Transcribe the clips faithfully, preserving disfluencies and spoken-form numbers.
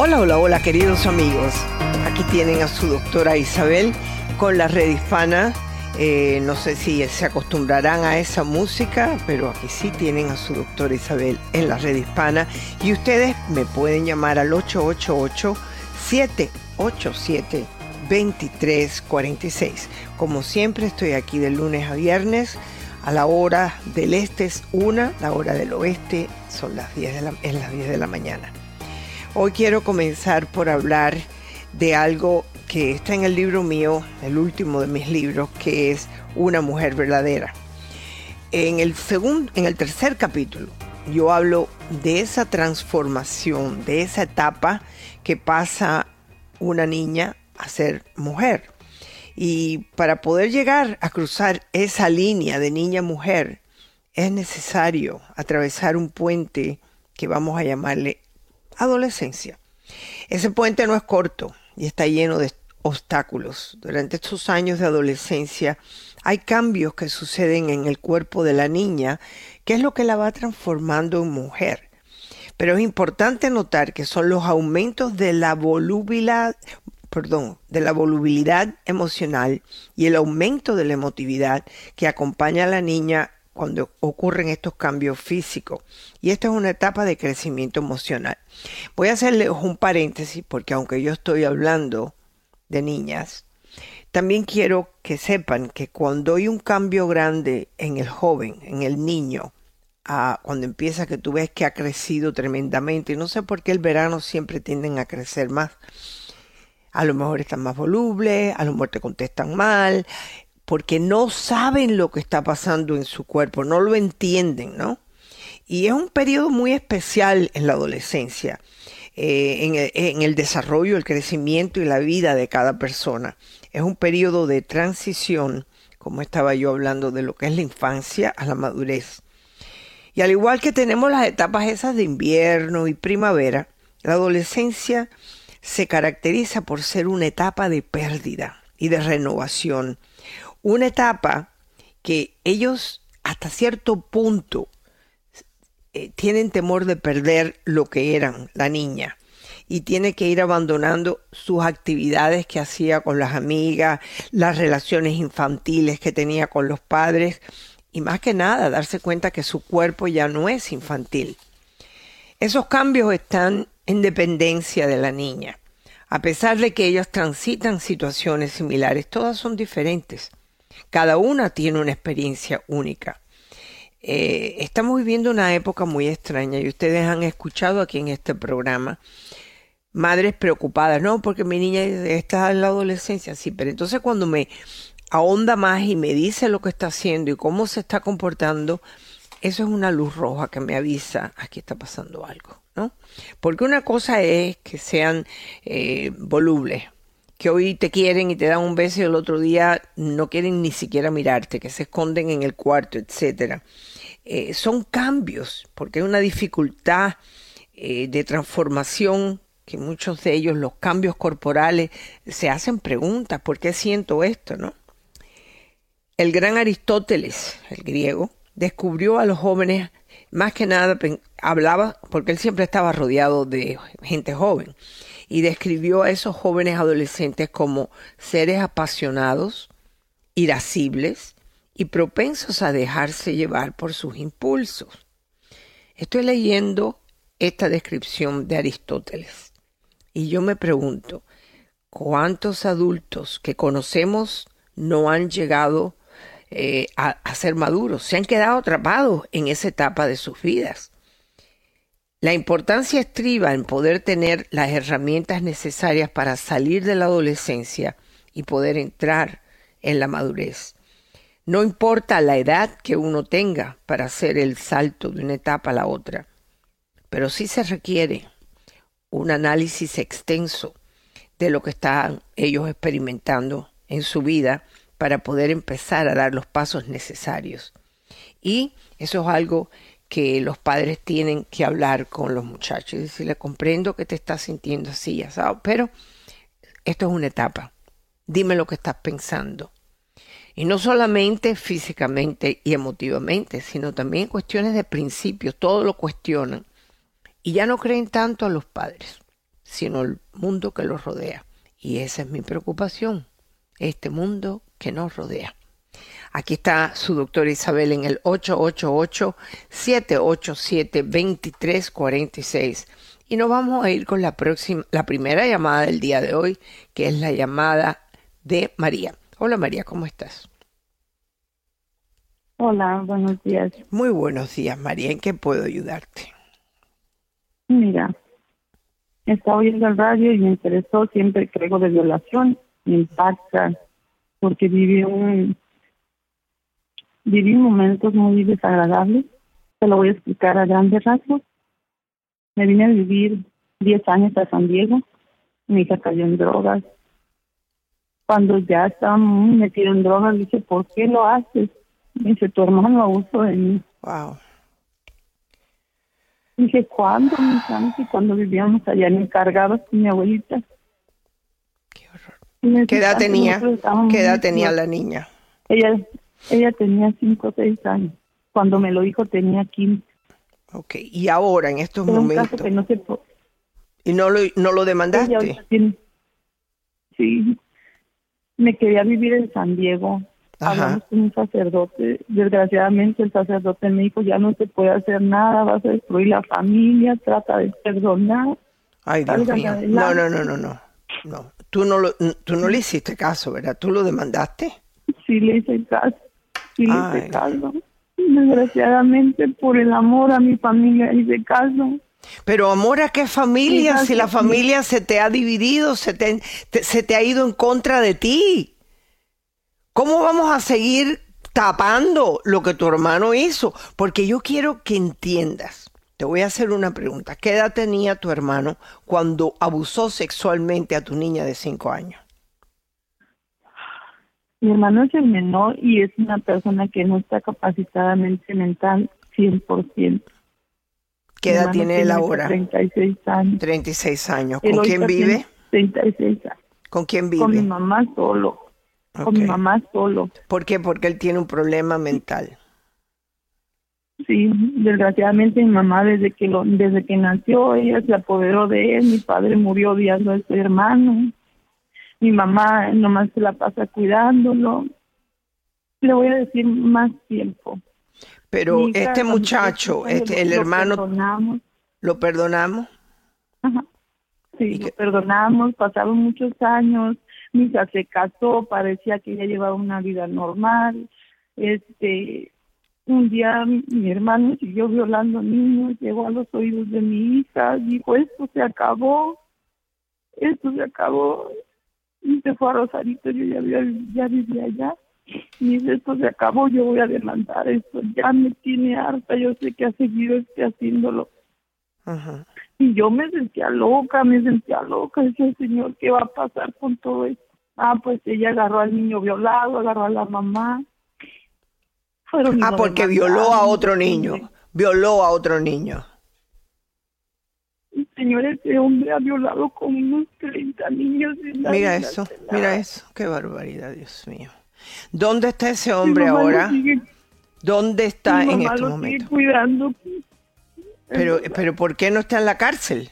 Hola, hola, hola, queridos amigos. Aquí tienen a su doctora Isabel con la Red Hispana. Eh, no sé si se acostumbrarán a esa música, pero aquí sí tienen a su doctora Isabel en la Red Hispana. Y ustedes me pueden llamar al ocho ocho ocho, siete ocho siete, dos tres cuatro seis. Como siempre, estoy aquí de lunes a viernes. A la hora del este es una, la hora del oeste son las diez de la, es las diez de la mañana. Hoy quiero comenzar por hablar de algo que está en el libro mío, el último de mis libros, que es Una mujer verdadera. En el segundo, en el tercer capítulo, yo hablo de esa transformación, de esa etapa que pasa una niña a ser mujer. Y para poder llegar a cruzar esa línea de niña a mujer, es necesario atravesar un puente que vamos a llamarle adolescencia. Ese puente no es corto y está lleno de obstáculos. Durante estos años de adolescencia hay cambios que suceden en el cuerpo de la niña, que es lo que la va transformando en mujer. Pero es importante notar que son los aumentos de la volubilidad, perdón, de la volubilidad emocional y el aumento de la emotividad que acompaña a la niña cuando ocurren estos cambios físicos. Y esta es una etapa de crecimiento emocional. Voy a hacerles un paréntesis porque aunque yo estoy hablando de niñas, también quiero que sepan que cuando hay un cambio grande en el joven, en el niño, ah, cuando empieza que tú ves que ha crecido tremendamente, y no sé por qué el verano siempre tienden a crecer más. A lo mejor están más volubles, a lo mejor te contestan mal, porque no saben lo que está pasando en su cuerpo, no lo entienden, ¿no? Y es un periodo muy especial en la adolescencia, eh, en, el, en el desarrollo, el crecimiento y la vida de cada persona. Es un periodo de transición, como estaba yo hablando de lo que es la infancia a la madurez. Y al igual que tenemos las etapas esas de invierno y primavera, la adolescencia se caracteriza por ser una etapa de pérdida y de renovación. Una etapa que ellos hasta cierto punto eh, tienen temor de perder lo que eran, la niña. Y tiene que ir abandonando sus actividades que hacía con las amigas, las relaciones infantiles que tenía con los padres. Y más que nada, darse cuenta que su cuerpo ya no es infantil. Esos cambios están en dependencia de la niña. A pesar de que ellas transitan situaciones similares, todas son diferentes. Cada una tiene una experiencia única. Eh, estamos viviendo una época muy extraña y ustedes han escuchado aquí en este programa madres preocupadas, no, porque mi niña está en la adolescencia, sí, pero entonces cuando me ahonda más y me dice lo que está haciendo y cómo se está comportando, eso es una luz roja que me avisa, aquí está pasando algo, ¿no? Porque una cosa es que sean eh, volubles, que hoy te quieren y te dan un beso y el otro día no quieren ni siquiera mirarte, que se esconden en el cuarto, etcétera. Eh, son cambios, porque hay una dificultad eh, de transformación, que muchos de ellos, los cambios corporales, se hacen preguntas, ¿por qué siento esto, no? El gran Aristóteles, el griego, descubrió a los jóvenes, más que nada hablaba, porque él siempre estaba rodeado de gente joven, y describió a esos jóvenes adolescentes como seres apasionados, irascibles y propensos a dejarse llevar por sus impulsos. Estoy leyendo esta descripción de Aristóteles y yo me pregunto, ¿cuántos adultos que conocemos no han llegado eh, a, a ser maduros? Se han quedado atrapados en esa etapa de sus vidas. La importancia estriba en poder tener las herramientas necesarias para salir de la adolescencia y poder entrar en la madurez. No importa la edad que uno tenga para hacer el salto de una etapa a la otra, pero sí se requiere un análisis extenso de lo que están ellos experimentando en su vida para poder empezar a dar los pasos necesarios. Y eso es algo que los padres tienen que hablar con los muchachos y decirle, comprendo que te estás sintiendo así, ya sabes, pero esto es una etapa. Dime lo que estás pensando. Y no solamente físicamente y emotivamente, sino también cuestiones de principios. Todo lo cuestionan. Y ya no creen tanto a los padres. sino el mundo que los rodea. Y esa es mi preocupación, este mundo que nos rodea. Aquí está su doctora Isabel en el ocho ocho ocho, siete ocho siete, dos tres cuatro seis. Y nos vamos a ir con la próxima, la primera llamada del día de hoy, que es la llamada de María. Hola María, ¿cómo estás? Hola, buenos días. Muy buenos días María, ¿en qué puedo ayudarte? Mira, estaba oyendo el radio y me interesó siempre que algo de violación me impacta porque viví un viví momentos muy desagradables. Te lo voy a explicar a grandes rasgos. Me vine a vivir diez años a San Diego. Mi hija cayó en drogas. Cuando ya estaba muy metida en drogas, le dije, ¿por qué lo haces? Me dice, tu hermano abusó de mí. Wow. Dije, ¿cuándo, mi santo? Cuando vivíamos allá en Encargados con mi abuelita. Qué horror. ¿Qué edad tenía? ¿Qué edad tenía la niña? Ella, ella tenía cinco o seis años. Cuando me lo dijo tenía quince. Ok, y ahora, en estos Fue un momentos... caso que no se po- ¿Y no lo, no lo Ella demandaste? ahorita tiene- Sí, me quería vivir en San Diego. Ajá. Hablamos con un sacerdote. Desgraciadamente el sacerdote me dijo, ya no se puede hacer nada, vas a destruir la familia, trata de perdonar. Ay, Dios Salgan mío. adelante. No, no, no, no, no. No, tú no, lo, tú no le hiciste caso, ¿verdad? ¿Tú lo demandaste? Sí le hice caso, sí le Ay. hice caso. Desgraciadamente por el amor a mi familia hice caso. Pero amor, ¿a qué familia? Sí, Si la gracias. familia se te ha dividido, se te, te- se te ha ido en contra de ti. ¿Cómo vamos a seguir tapando lo que tu hermano hizo? Porque yo quiero que entiendas. Te voy a hacer una pregunta. ¿Qué edad tenía tu hermano cuando abusó sexualmente a tu niña de cinco años? Mi hermano es el menor y es una persona que no está capacitada mente mental cien por ciento. ¿Qué Mi edad hermano tiene él ahorita ahora? treinta y seis años. treinta y seis años. Él ¿Con quién ahorita vive? tiene treinta y seis años. ¿Con quién Con mi vive? mamá solo. Con mi Ok. mamá solo. ¿Por qué? Porque él tiene un problema mental. Sí, desgraciadamente mi mamá desde que lo, desde que nació ella se apoderó de él. Mi padre murió odiando a su hermano. Mi mamá nomás se la pasa cuidándolo. Le voy a decir más tiempo. Pero Mi hija, este cuando muchacho, nosotros este, lo- el lo hermano, perdonamos. ¿lo perdonamos? Ajá. Sí, ¿Y lo qué? perdonamos, pasaron muchos años, mi hija se casó, parecía que ella llevaba una vida normal. Este, un día mi, mi hermano siguió violando niños, llegó a los oídos de mi hija, dijo, esto se acabó, esto se acabó. Y se fue a Rosarito, yo ya, había- ya vivía allá. Y dice, esto se acabó, yo voy a demandar esto, ya me tiene harta, yo sé que ha seguido este haciéndolo. Ajá. Y yo me sentía loca, me sentía loca. Decía, Señor, ¿qué va a pasar con todo esto? Ah, pues ella agarró al niño violado, agarró a la mamá. Fueron y Ah, lo porque demandaron. violó a otro niño. Violó a otro niño. Señor, ese hombre ha violado con unos treinta niños. Y nadie Mira le eso, hace nada. mira eso. Qué barbaridad, Dios mío. ¿Dónde está ese Mi hombre mamá lo ahora? sigue- ¿Dónde está mi en mamá estos lo momentos? sigue cuidando. Pero, pero ¿por qué no está en la cárcel?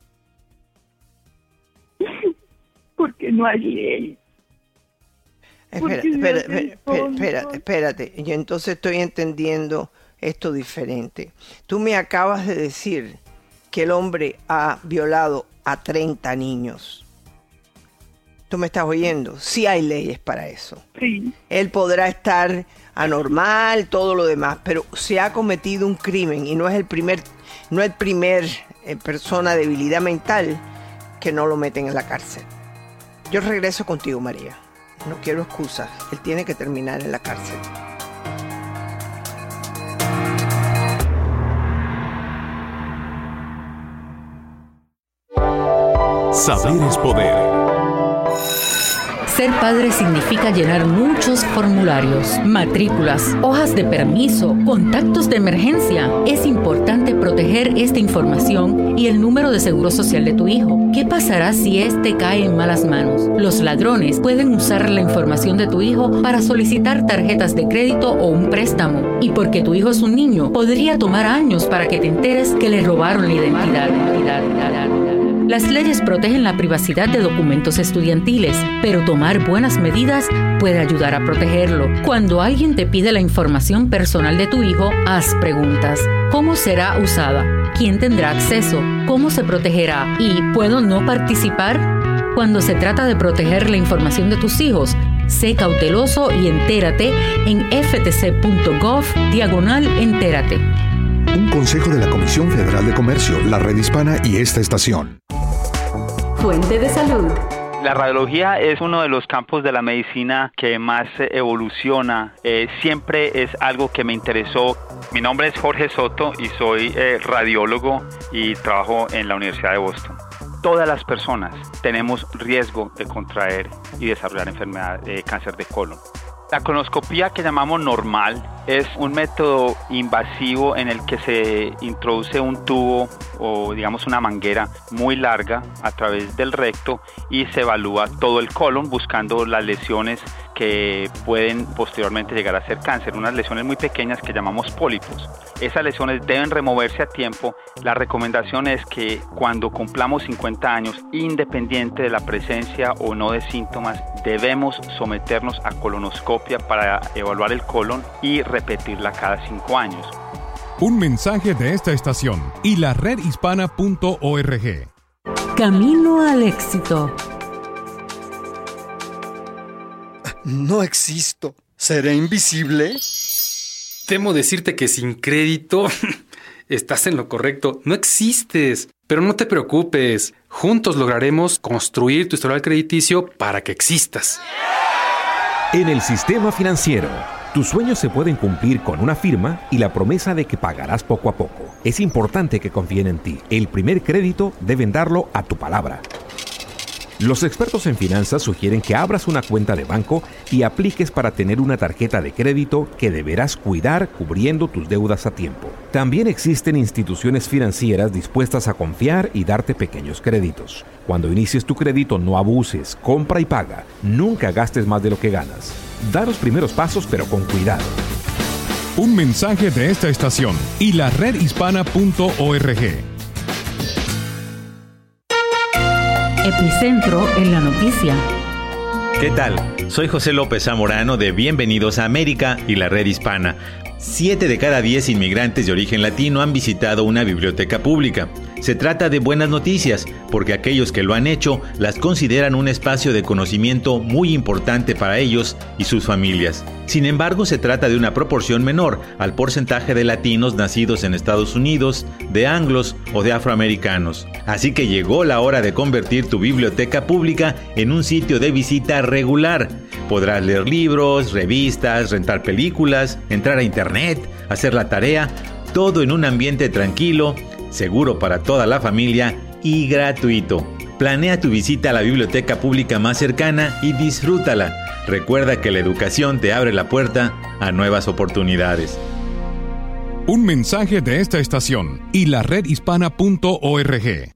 Porque no hay ley. Espera, Porque se espera, hace espera, todo. espérate, espérate. Yo entonces estoy entendiendo esto diferente. Tú me acabas de decir que el hombre ha violado a treinta niños. ¿Tú me estás oyendo? Sí hay leyes para eso. Sí, Él podrá estar anormal, todo lo demás, pero se ha cometido un crimen y no es el primer, no es el primer eh, persona de debilidad mental que no lo meten en la cárcel. Yo regreso contigo, María. No quiero excusas. Él tiene que terminar en la cárcel. Saber es poder. Ser padre significa llenar muchos formularios, matrículas, hojas de permiso, contactos de emergencia. Es importante proteger esta información y el número de seguro social de tu hijo. ¿Qué pasará si este cae en malas manos? Los ladrones pueden usar la información de tu hijo para solicitar tarjetas de crédito o un préstamo. Y porque tu hijo es un niño, podría tomar años para que te enteres que le robaron la identidad. Las leyes protegen la privacidad de documentos estudiantiles, pero tomar buenas medidas puede ayudar a protegerlo. Cuando alguien te pide la información personal de tu hijo, haz preguntas. ¿Cómo será usada? ¿Quién tendrá acceso? ¿Cómo se protegerá? ¿Y puedo no participar? Cuando se trata de proteger la información de tus hijos, sé cauteloso y entérate en ftc.gov diagonal entérate. Un consejo de la Comisión Federal de Comercio, la Red Hispana y esta estación. Fuente de salud. La radiología es uno de los campos de la medicina que más evoluciona. Eh, siempre es algo que me interesó. Mi nombre es Jorge Soto y soy eh, radiólogo y trabajo en la Universidad de Boston. Todas las personas tenemos riesgo de contraer y desarrollar enfermedad de cáncer de colon. La colonoscopía, que llamamos normal, es un método invasivo en el que se introduce un tubo o digamos una manguera muy larga a través del recto y se evalúa todo el colon buscando las lesiones que pueden posteriormente llegar a ser cáncer, unas lesiones muy pequeñas que llamamos pólipos. Esas lesiones deben removerse a tiempo. La recomendación es que cuando cumplamos cincuenta años, independiente de la presencia o no de síntomas, debemos someternos a colonoscopia para evaluar el colon y repetirla cada cinco años. Un mensaje de esta estación y la red hispana punto org. Camino al éxito. No existo. ¿Seré invisible? Temo decirte que sin crédito estás en lo correcto. No existes. Pero no te preocupes. Juntos lograremos construir tu historial crediticio para que existas. En el sistema financiero, tus sueños se pueden cumplir con una firma y la promesa de que pagarás poco a poco. Es importante que confíen en ti. El primer crédito deben darlo a tu palabra. Los expertos en finanzas sugieren que abras una cuenta de banco y apliques para tener una tarjeta de crédito que deberás cuidar cubriendo tus deudas a tiempo. También existen instituciones financieras dispuestas a confiar y darte pequeños créditos. Cuando inicies tu crédito, no abuses, compra y paga. Nunca gastes más de lo que ganas. Da los primeros pasos, pero con cuidado. Un mensaje de esta estación y la red hispana punto org. Epicentro en la noticia. ¿Qué tal? Soy José López Zamorano de Bienvenidos a América y la Red Hispana. Siete de cada diez inmigrantes de origen latino han visitado una biblioteca pública. Se trata de buenas noticias, porque aquellos que lo han hecho las consideran un espacio de conocimiento muy importante para ellos y sus familias. Sin embargo, se trata de una proporción menor al porcentaje de latinos nacidos en Estados Unidos, de anglos o de afroamericanos. Así que llegó la hora de convertir tu biblioteca pública en un sitio de visita regular. Podrás leer libros, revistas, rentar películas, entrar a internet, hacer la tarea, todo en un ambiente tranquilo, seguro para toda la familia y gratuito. Planea tu visita a la biblioteca pública más cercana y disfrútala. Recuerda que la educación te abre la puerta a nuevas oportunidades. Un mensaje de esta estación y la red hispana punto org.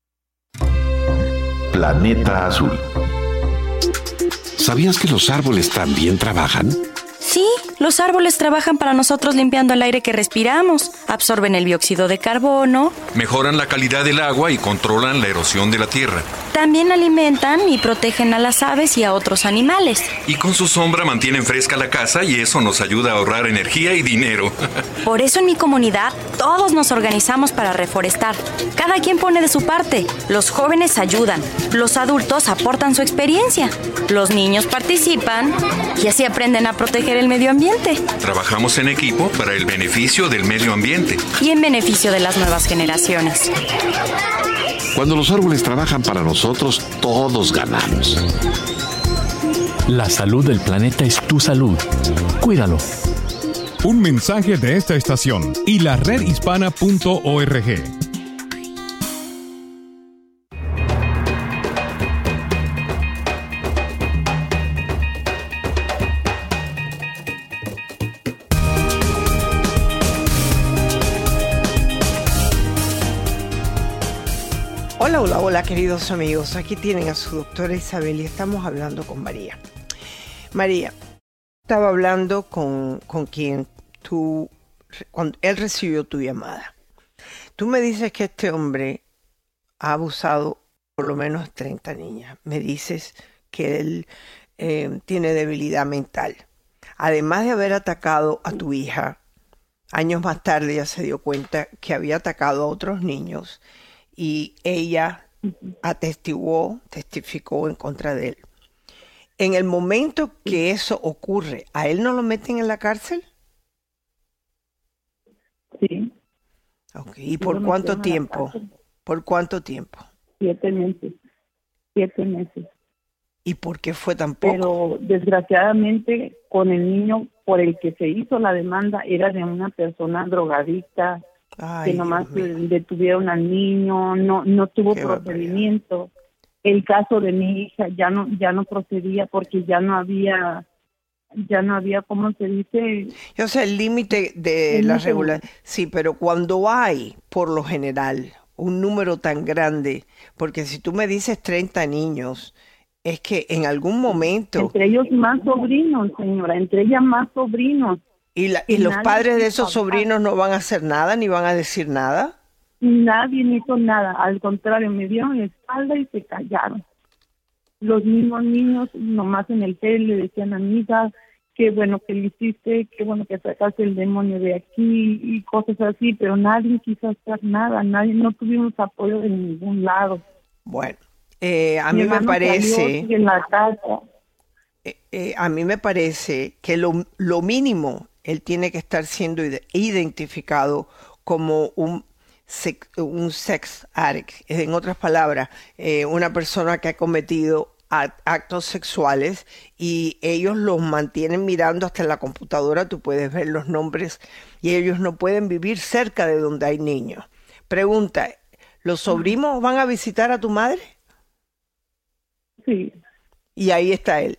Planeta Azul. ¿Sabías que los árboles también trabajan? Sí, los árboles trabajan para nosotros limpiando el aire que respiramos, absorben el dióxido de carbono, mejoran la calidad del agua y controlan la erosión de la tierra. También alimentan y protegen a las aves y a otros animales. Y con su sombra mantienen fresca la casa y eso nos ayuda a ahorrar energía y dinero. Por eso en mi comunidad todos nos organizamos para reforestar. Cada quien pone de su parte. Los jóvenes ayudan, los adultos aportan su experiencia, los niños participan y así aprenden a proteger el medio ambiente. Trabajamos en equipo para el beneficio del medio ambiente. Y en beneficio de las nuevas generaciones. Cuando los árboles trabajan para nosotros, todos ganamos. La salud del planeta es tu salud. Cuídalo. Un mensaje de esta estación y la red hispana punto org. Hola, hola, hola, queridos amigos. Aquí tienen a su doctora Isabel y estamos hablando con María. María, estaba hablando con, con quien tú, cuando él recibió tu llamada. Tú me dices que este hombre ha abusado por lo menos treinta niñas. Me dices que él eh, tiene debilidad mental. Además de haber atacado a tu hija, años más tarde ella se dio cuenta que había atacado a otros niños y ella atestiguó, testificó en contra de él. En el momento que eso ocurre, ¿a él no lo meten en la cárcel? Sí. Okay. ¿Y por cuánto tiempo? ¿Por cuánto tiempo? Siete meses. Siete meses. ¿Y por qué fue tan poco? Pero desgraciadamente con el niño por el que se hizo la demanda era de una persona drogadicta. Ay, que nomás detuvieron al niño, no no tuvo procedimiento. Barbaridad. El caso de mi hija ya no ya no procedía porque ya no había ya no había cómo se dice. Yo sé el límite de la regulación. Sí, pero cuando hay por lo general un número tan grande, porque si tú me dices treinta niños, es que en algún momento... Entre ellos más sobrinos, señora, entre ellas más sobrinos. ¿Y, la, y los padres de esos sobrinos no van a hacer nada, ni van a decir nada? Nadie hizo nada, al contrario, me dieron la espalda y se callaron. Los mismos niños, nomás en el tele, le decían a mi hija, qué bueno que lo hiciste, qué bueno que sacaste el demonio de aquí, y cosas así, pero nadie quiso hacer nada, nadie, no tuvimos apoyo de ningún lado. Bueno. Eh, a mí me parece en la casa. Eh, eh, a mí me parece que lo, lo mínimo él tiene que estar siendo identificado como un sex, un sex addict, en otras palabras, eh, una persona que ha cometido actos sexuales y ellos los mantienen mirando hasta en la computadora, tú puedes ver los nombres y ellos no pueden vivir cerca de donde hay niños. Pregunta, ¿los sobrinos van a visitar a tu madre? Sí. Y ahí está él.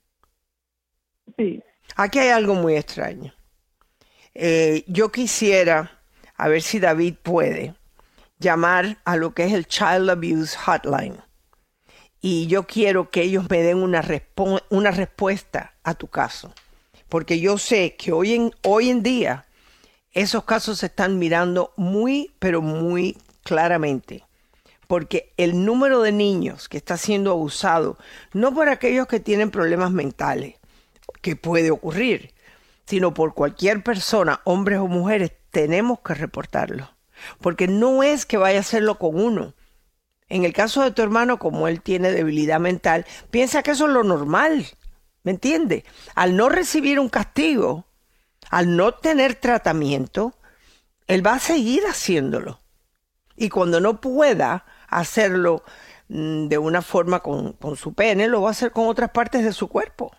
Sí. Aquí hay algo muy extraño. Eh, yo quisiera, a ver si David puede, llamar a lo que es el Child Abuse Hotline. Y yo quiero que ellos me den una, respo- una respuesta a tu caso. Porque yo sé que hoy en, hoy en día esos casos se están mirando muy, pero muy claramente. Porque el número de niños que está siendo abusado, no por aquellos que tienen problemas mentales, que puede ocurrir, sino por cualquier persona, hombres o mujeres, tenemos que reportarlo. Porque no es que vaya a hacerlo con uno. En el caso de tu hermano, como él tiene debilidad mental, piensa que eso es lo normal, ¿me entiendes? Al no recibir un castigo, al no tener tratamiento, él va a seguir haciéndolo. Y cuando no pueda hacerlo de una forma con, con su pene, lo va a hacer con otras partes de su cuerpo.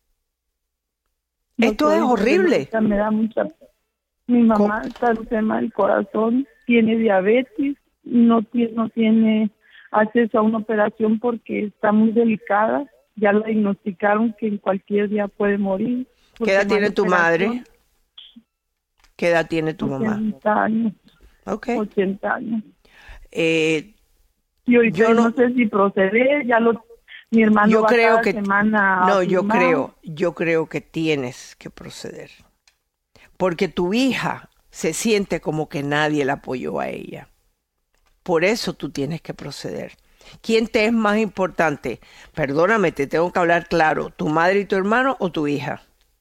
No, esto es horrible. Me da mucha... Mi mamá ¿Cómo? Está enferma del corazón, tiene diabetes, no tiene, no tiene acceso a una operación porque está muy delicada. Ya la diagnosticaron que en cualquier día puede morir. ¿Qué edad tiene tu madre? ¿Qué edad tiene tu mamá? ochenta años. Okay. ochenta años. Eh, y ahorita yo no, no sé si proceder, ya lo mi hermano yo va creo cada que semana no, a yo firmar. creo, yo creo que tienes que proceder. Porque tu hija se siente como que nadie la apoyó a ella. Por eso tú tienes que proceder. ¿Quién te es más importante? Perdóname, te tengo que hablar claro. ¿Tu madre y tu hermano o tu hija?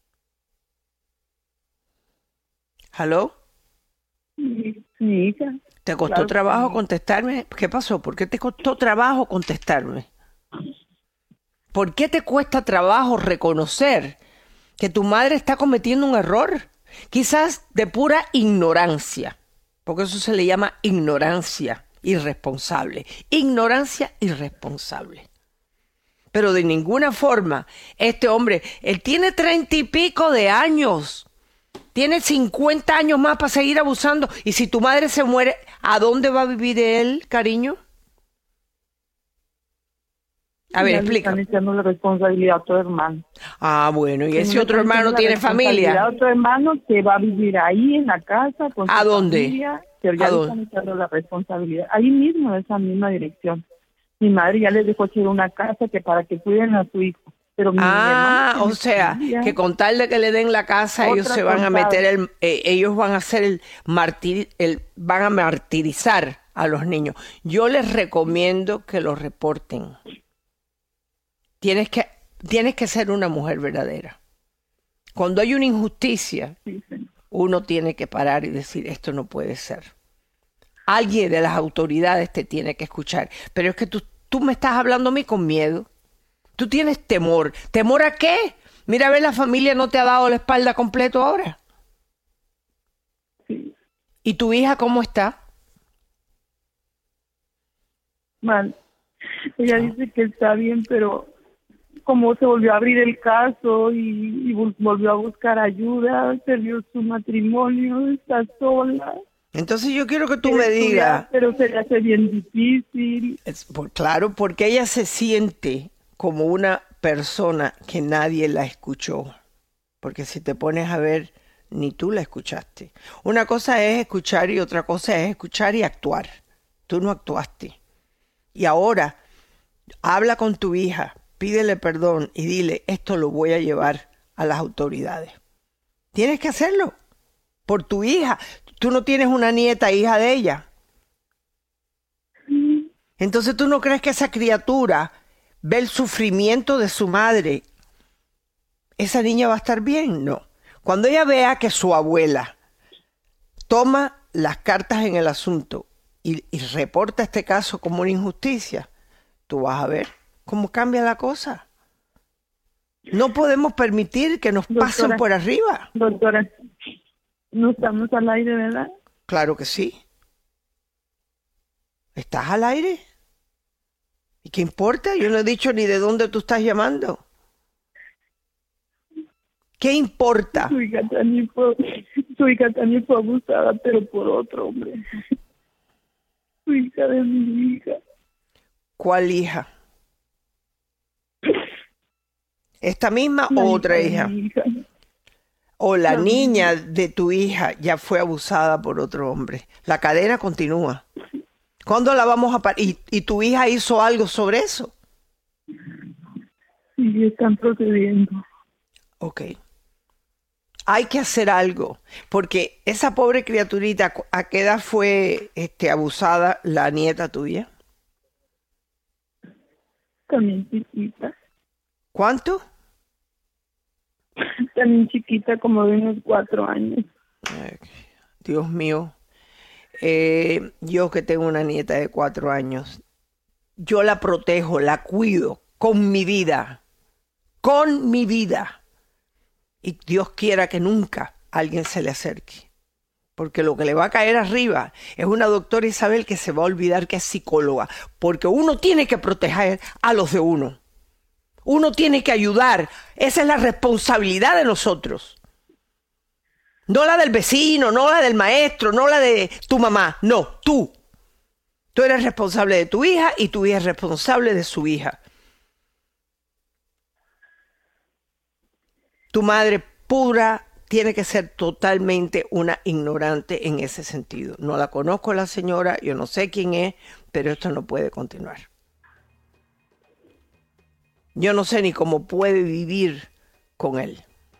¿Aló? Mi, mi hija. ¿Te costó Claro, trabajo sí. contestarme? ¿Qué pasó? ¿Por qué te costó trabajo contestarme? ¿Por qué te cuesta trabajo reconocer que tu madre está cometiendo un error? Quizás de pura ignorancia, porque eso se le llama ignorancia irresponsable. Ignorancia irresponsable. Pero de ninguna forma, este hombre, él tiene treinta y pico de años. Tiene cincuenta años más para seguir abusando. Y si tu madre se muere, ¿a dónde va a vivir él, cariño? A ver, Ya le explica. Están echando la responsabilidad a tu hermano. Ah, bueno, ¿y Que ese no otro le están hermano echando tiene la responsabilidad familia? a otro hermano que va a vivir ahí en la casa con ¿A su dónde? familia, pero ya ¿A le dónde? están echando la responsabilidad. Ahí mismo, en esa misma dirección. Mi madre ya les dejó hacer una casa que para que cuiden a su hijo. Pero mi Ah, hermano o sea, familia, que con tal de que le den la casa, ellos Otra se van a contada. meter el, eh, ellos van a hacer el martir, el, van a martirizar a los niños. Yo les recomiendo que lo reporten. Tienes que, tienes que ser una mujer verdadera. Cuando hay una injusticia, uno tiene que parar y decir, esto no puede ser. Alguien de las autoridades te tiene que escuchar. Pero es que tú, tú me estás hablando a mí con miedo. Tú tienes temor. ¿Temor a qué? Mira, a ver, la familia no te ha dado la espalda completo ahora. Sí. ¿Y tu hija cómo está? Mal. Ella dice que está bien, pero como se volvió a abrir el caso y, y volvió a buscar ayuda, perdió su matrimonio, está sola. Entonces yo quiero que tú me digas. Pero se le hace bien difícil. Es, por, claro, porque ella se siente como una persona que nadie la escuchó. Porque si te pones a ver, ni tú la escuchaste. Una cosa es escuchar y otra cosa es escuchar y actuar. Tú no actuaste. Y ahora, habla con tu hija, pídele perdón y dile, esto lo voy a llevar a las autoridades. Tienes que hacerlo por tu hija. Tú no tienes una nieta, hija de ella. Entonces tú no crees que esa criatura ve el sufrimiento de su madre. ¿Esa niña va a estar bien? No. Cuando ella vea que su abuela toma las cartas en el asunto y, y reporta este caso como una injusticia, tú vas a ver cómo cambia la cosa. No podemos permitir que nos Doctora, pasen por arriba. Doctora, ¿no estamos al aire, verdad? Claro que sí. ¿Estás al aire? ¿Y qué importa? Yo no he dicho ni de dónde tú estás llamando. ¿Qué importa? Su hija también fue, su hija también fue abusada, pero por otro hombre. Su hija de mi hija. ¿Cuál hija? ¿Esta misma o otra hija? hija? O la, la niña hija. de tu hija ya fue abusada por otro hombre. La cadena continúa. ¿Cuándo la vamos a parar? ¿Y, ¿Y tu hija hizo algo sobre eso? Sí, están procediendo. Ok. Hay que hacer algo, porque esa pobre criaturita, ¿a qué edad fue este, abusada la nieta tuya? También chiquita. ¿Cuánto? También chiquita, como de unos cuatro años. Ay, Dios mío. Eh, yo que tengo una nieta de cuatro años, yo la protejo, la cuido con mi vida, con mi vida. Y Dios quiera que nunca alguien se le acerque. Porque lo que le va a caer arriba es una doctora Isabel que se va a olvidar que es psicóloga. Porque uno tiene que proteger a los de uno. Uno tiene que ayudar. Esa es la responsabilidad de nosotros. No la del vecino, no la del maestro, no la de tu mamá. No, tú. Tú eres responsable de tu hija y tu hija es responsable de su hija. Tu madre pura tiene que ser totalmente una ignorante en ese sentido. No la conozco a la señora, yo no sé quién es, pero esto no puede continuar. Yo no sé ni cómo puede vivir con él.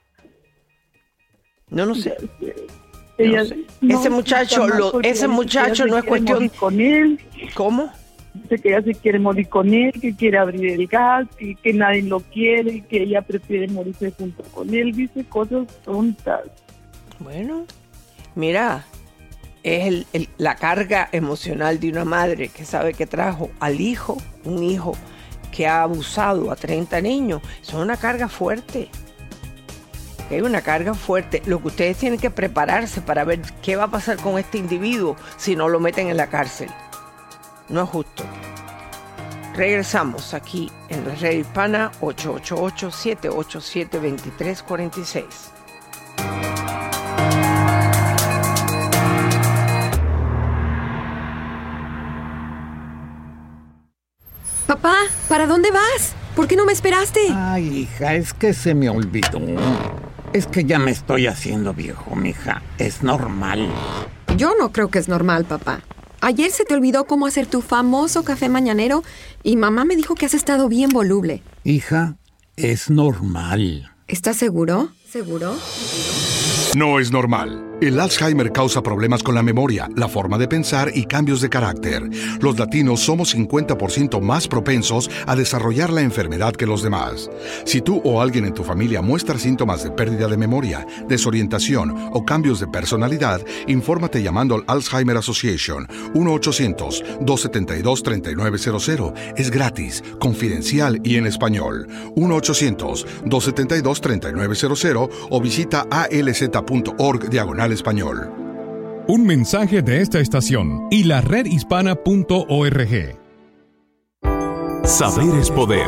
No, no sé. Ella, no sé. No, ese muchacho, lo, ese muchacho no es cuestión... Con él. ¿Cómo? Dice que ella se quiere morir con él, que quiere abrir el gas, que, que nadie lo quiere, que ella prefiere morirse junto con él. Dice cosas tontas. Bueno, mira, es el, el, la carga emocional de una madre que sabe que trajo al hijo, un hijo que ha abusado a treinta niños. Eso es una carga fuerte. Es una carga fuerte. Lo que ustedes tienen que prepararse para ver qué va a pasar con este individuo si no lo meten en la cárcel. No es justo. Regresamos aquí en la Red Hispana ocho ocho ocho, siete ocho siete, dos tres cuatro seis. Papá, ¿para dónde vas? ¿Por qué no me esperaste? Ay, hija, es que se me olvidó. Es que ya me estoy haciendo viejo, mija. Es normal. Yo no creo que es normal, papá. Ayer se te olvidó cómo hacer tu famoso café mañanero y mamá me dijo que has estado bien voluble. Hija, es normal. ¿Estás seguro? ¿Seguro? No es normal. El Alzheimer causa problemas con la memoria, la forma de pensar y cambios de carácter. Los latinos somos cincuenta por ciento más propensos a desarrollar la enfermedad que los demás. Si tú o alguien en tu familia muestra síntomas de pérdida de memoria, desorientación o cambios de personalidad, infórmate llamando al Alzheimer Association uno ochocientos, dos setenta y dos, treinta y nueve cero cero. Es gratis, confidencial y en español. uno ochocientos, dos setenta y dos, treinta y nueve cero cero o visita a l z punto org diagonal español. Un mensaje de esta estación y la red hispana punto org. Saber es poder.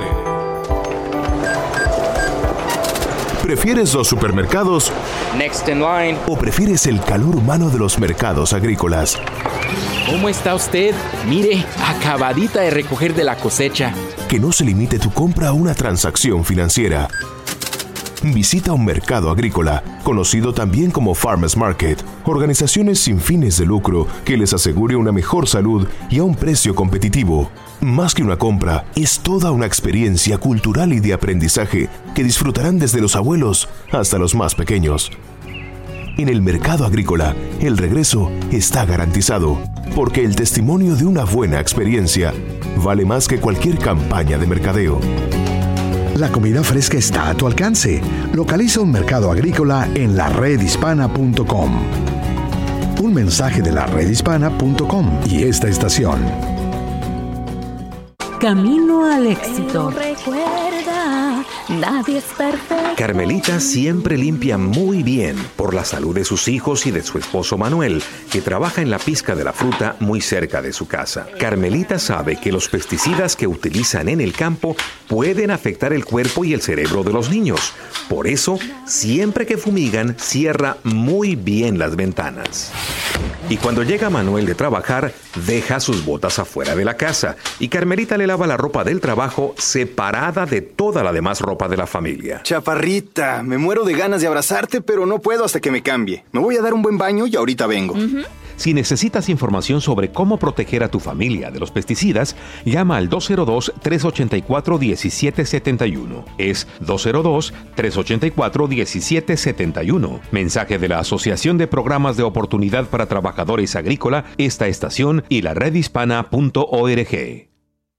¿Prefieres los supermercados? Next in line. ¿O prefieres el calor humano de los mercados agrícolas? ¿Cómo está usted? Mire, acabadita de recoger de la cosecha. Que no se limite tu compra a una transacción financiera. Visita un mercado agrícola, conocido también como Farmers Market, organizaciones sin fines de lucro que les asegure una mejor salud y a un precio competitivo. Más que una compra, es toda una experiencia cultural y de aprendizaje que disfrutarán desde los abuelos hasta los más pequeños. En el mercado agrícola, el regreso está garantizado, porque el testimonio de una buena experiencia vale más que cualquier campaña de mercadeo. La comida fresca está a tu alcance. Localiza un mercado agrícola en la red hispana punto com. Un mensaje de la red hispana punto com y esta estación. Camino al éxito. Recuerda, nadie es perfecto. Carmelita siempre limpia muy bien por la salud de sus hijos y de su esposo Manuel, que trabaja en la pizca de la fruta muy cerca de su casa. Carmelita sabe que los pesticidas que utilizan en el campo pueden afectar el cuerpo y el cerebro de los niños. Por eso, siempre que fumigan, cierra muy bien las ventanas. Y cuando llega Manuel de trabajar, deja sus botas afuera de la casa y Carmelita le lava la ropa del trabajo separada de toda la demás ropa de la familia. Chaparrita, me muero de ganas de abrazarte, pero no puedo hasta que me cambie. Me voy a dar un buen baño y ahorita vengo. Uh-huh. Si necesitas información sobre cómo proteger a tu familia de los pesticidas, llama al dos cero dos, tres ocho cuatro, uno siete siete uno. Es dos cero dos, tres ocho cuatro, uno siete siete uno. Mensaje de la Asociación de Programas de Oportunidad para Trabajadores Agrícola, esta estación y la red hispana punto org.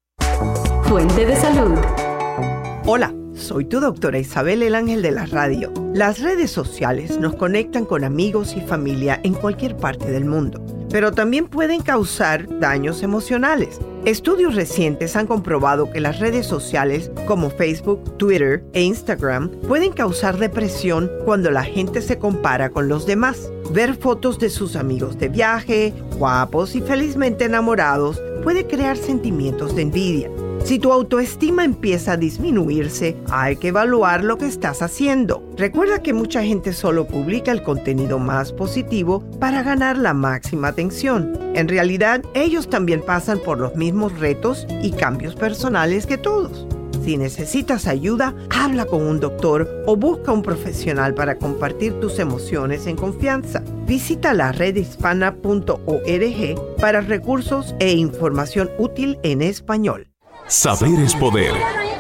Fuente de salud. Hola, soy tu doctora Isabel El Ángel de la radio. Las redes sociales nos conectan con amigos y familia en cualquier parte del mundo, pero también pueden causar daños emocionales. Estudios recientes han comprobado que las redes sociales como Facebook, Twitter e Instagram pueden causar depresión cuando la gente se compara con los demás. Ver fotos de sus amigos de viaje, guapos y felizmente enamorados, puede crear sentimientos de envidia. Si tu autoestima empieza a disminuirse, hay que evaluar lo que estás haciendo. Recuerda que mucha gente solo publica el contenido más positivo para ganar la máxima atención. En realidad, ellos también pasan por los mismos retos y cambios personales que todos. Si necesitas ayuda, habla con un doctor o busca un profesional para compartir tus emociones en confianza. Visita la red hispana punto org para recursos e información útil en español. Saber es poder.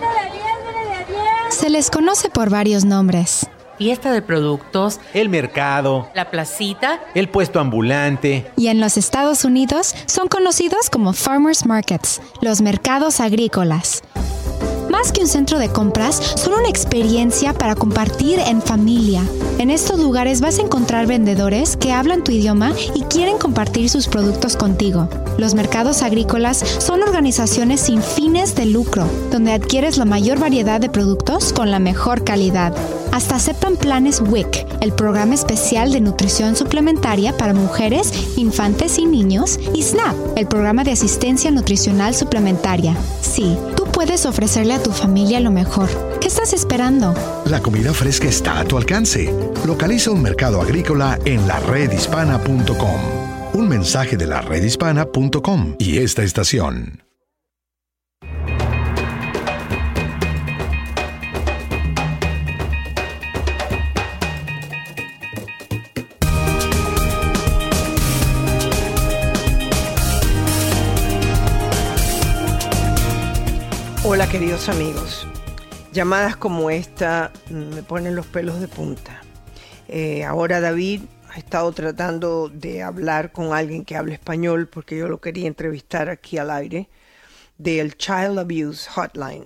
Se les conoce por varios nombres. Fiesta de productos, el mercado, la placita, el puesto ambulante. Y en los Estados Unidos son conocidos como Farmers Markets, los mercados agrícolas. Más que un centro de compras, son una experiencia para compartir en familia. En estos lugares vas a encontrar vendedores que hablan tu idioma y quieren compartir sus productos contigo. Los mercados agrícolas son organizaciones sin fines de lucro, donde adquieres la mayor variedad de productos con la mejor calidad. Hasta aceptan planes W I C, el programa especial de nutrición suplementaria para mujeres, infantes y niños, y SNAP, el programa de asistencia nutricional suplementaria. Sí, tú puedes ofrecerle a tu familia lo mejor. ¿Qué estás esperando? La comida fresca está a tu alcance. Localiza un mercado agrícola en la red hispana punto com. Un mensaje de la red hispana punto com y esta estación. Hola queridos amigos, llamadas como esta me ponen los pelos de punta. Eh, ahora David he estado tratando de hablar con alguien que hable español porque yo lo quería entrevistar aquí al aire, del Child Abuse Hotline.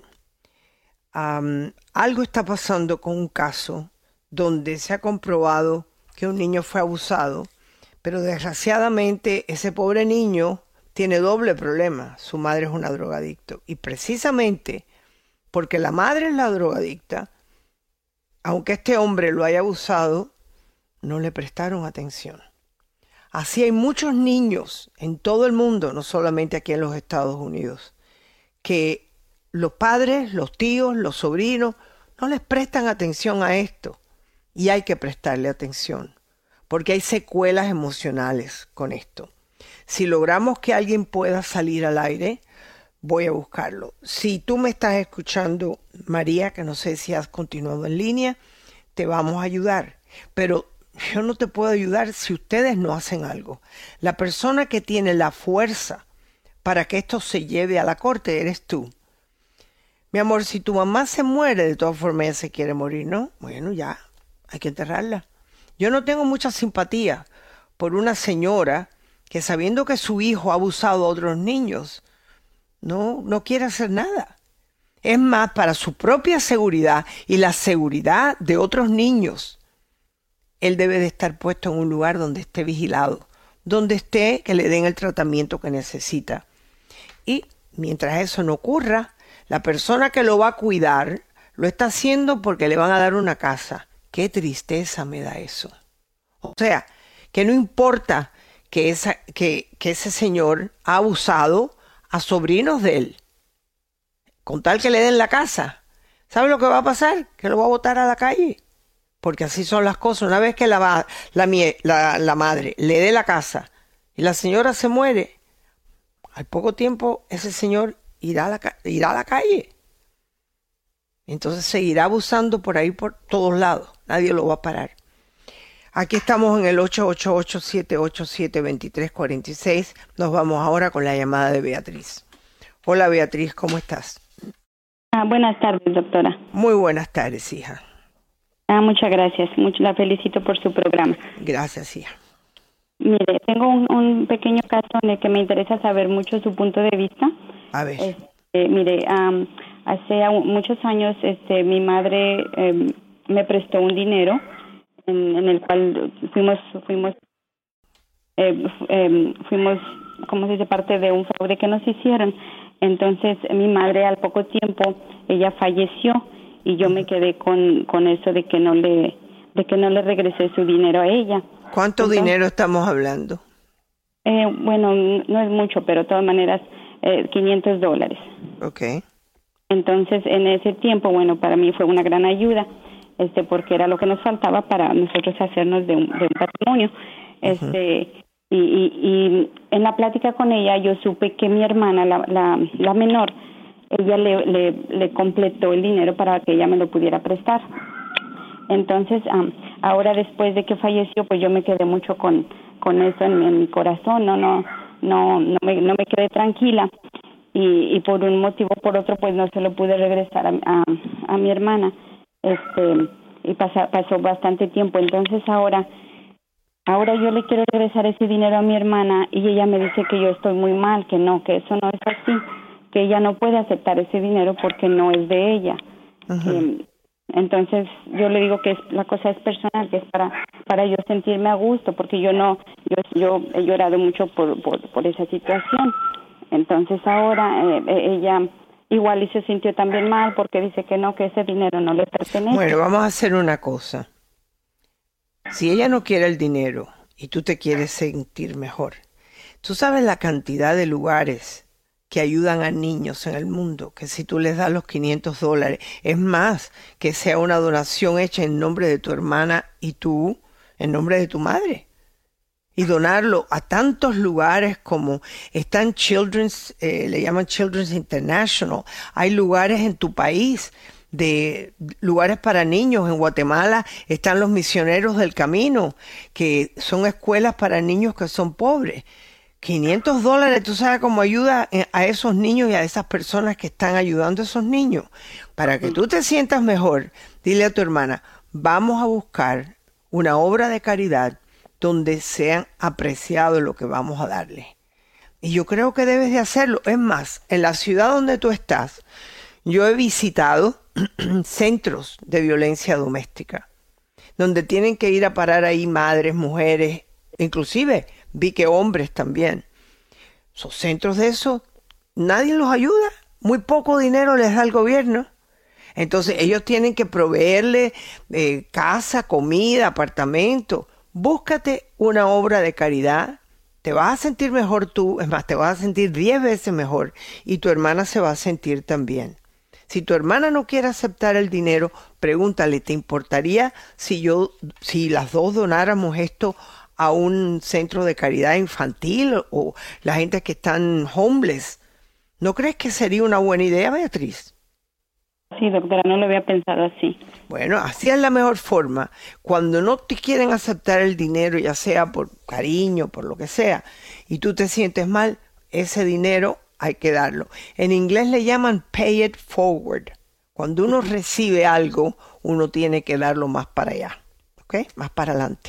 Um, algo está pasando con un caso donde se ha comprobado que un niño fue abusado, pero desgraciadamente ese pobre niño tiene doble problema. Su madre es una drogadicta y precisamente porque la madre es la drogadicta, aunque este hombre lo haya abusado, no le prestaron atención. Así hay muchos niños en todo el mundo, no solamente aquí en los Estados Unidos, que los padres, los tíos, los sobrinos no les prestan atención a esto y hay que prestarle atención porque hay secuelas emocionales con esto. Si logramos que alguien pueda salir al aire, voy a buscarlo. Si tú me estás escuchando, María, que no sé si has continuado en línea, te vamos a ayudar, pero yo no te puedo ayudar si ustedes no hacen algo. La persona que tiene la fuerza para que esto se lleve a la corte eres tú. Mi amor, si tu mamá se muere, de todas formas ella se quiere morir, ¿no? Bueno, ya, hay que enterrarla. Yo no tengo mucha simpatía por una señora que sabiendo que su hijo ha abusado a otros niños, no, no quiere hacer nada. Es más, para su propia seguridad y la seguridad de otros niños, él debe de estar puesto en un lugar donde esté vigilado, donde esté, que le den el tratamiento que necesita. Y mientras eso no ocurra, la persona que lo va a cuidar lo está haciendo porque le van a dar una casa. Qué tristeza me da eso. O sea, que no importa que, esa, que, que ese señor ha abusado a sobrinos de él, con tal que le den la casa. ¿Sabe lo que va a pasar? Que lo va a botar a la calle. Porque así son las cosas. Una vez que la, la, la, la madre le dé la casa y la señora se muere, al poco tiempo ese señor irá a la, irá a la calle. Entonces seguirá abusando por ahí por todos lados. Nadie lo va a parar. Aquí estamos en el ocho ocho ocho, siete ocho siete, dos tres cuatro seis. Nos vamos ahora con la llamada de Beatriz. Hola Beatriz, ¿cómo estás? Ah, buenas tardes, doctora. Muy buenas tardes, hija. Ah, muchas gracias. Mucho la felicito por su programa. Gracias, hija. Mire, tengo un, un pequeño caso en el que me interesa saber mucho su punto de vista. A ver. Este, mire, um, hace muchos años este, mi madre eh, me prestó un dinero en, en el cual fuimos fuimos eh, eh, fuimos ¿cómo se dice? Parte de un fraude que nos hicieron. Entonces mi madre al poco tiempo ella falleció y yo me quedé con con eso de que no le de que no le regresé su dinero a ella. ¿Cuánto Entonces, dinero estamos hablando? Eh, bueno, no es mucho, pero de todas maneras eh, quinientos dólares. Okay. Entonces, en ese tiempo, bueno, para mí fue una gran ayuda, este, porque era lo que nos faltaba para nosotros hacernos de un, de un patrimonio. Este, uh-huh. y, y, y en la plática con ella, yo supe que mi hermana, la, la, la menor, ella le, le, le completó el dinero para que ella me lo pudiera prestar. Entonces, um, ahora después de que falleció, pues yo me quedé mucho con, con eso en, en mi corazón, no, no, no, no me, no me quedé tranquila. Y, y por un motivo o por otro pues no se lo pude regresar a, a, a mi hermana, este y pasa, pasó bastante tiempo. Entonces ahora ahora yo le quiero regresar ese dinero a mi hermana y ella me dice que yo estoy muy mal, que no, que eso no es así, que ella no puede aceptar ese dinero porque no es de ella. Que, entonces yo le digo que es, la cosa es personal, que es para para yo sentirme a gusto, porque yo no yo yo he llorado mucho por por, por esa situación. Entonces ahora eh, ella igual y se sintió también mal porque dice que no, que ese dinero no le pertenece. Bueno, vamos a hacer una cosa. Si ella no quiere el dinero y tú te quieres sentir mejor, tú sabes la cantidad de lugares que ayudan a niños en el mundo, que si tú les das los quinientos dólares, es más, que sea una donación hecha en nombre de tu hermana y tú, en nombre de tu madre. Y donarlo a tantos lugares como están Children's, eh, le llaman Children's International. Hay lugares en tu país, de lugares para niños. En Guatemala están los Misioneros del Camino, que son escuelas para niños que son pobres. quinientos dólares, tú sabes cómo ayuda a esos niños y a esas personas que están ayudando a esos niños. Para que tú te sientas mejor, dile a tu hermana, vamos a buscar una obra de caridad donde sean apreciados lo que vamos a darle. Y yo creo que debes de hacerlo. Es más, en la ciudad donde tú estás, yo he visitado centros de violencia doméstica, donde tienen que ir a parar ahí madres, mujeres, inclusive vi que hombres también. Esos centros de eso, nadie los ayuda, muy poco dinero les da el gobierno. Entonces ellos tienen que proveerle eh, casa, comida, apartamento. Búscate una obra de caridad, te vas a sentir mejor tú, es más, te vas a sentir diez veces mejor y tu hermana se va a sentir también. Si tu hermana no quiere aceptar el dinero, pregúntale, ¿te importaría si yo, si las dos donáramos esto a un centro de caridad infantil o la gente que están homeless? ¿No crees que sería una buena idea, Beatriz? Sí, doctora, no lo había pensado así. Bueno, así es la mejor forma. Cuando no te quieren aceptar el dinero, ya sea por cariño, por lo que sea, y tú te sientes mal, ese dinero hay que darlo. En inglés le llaman pay it forward. Cuando uno recibe algo, uno tiene que darlo más para allá, ¿ok? Más para adelante.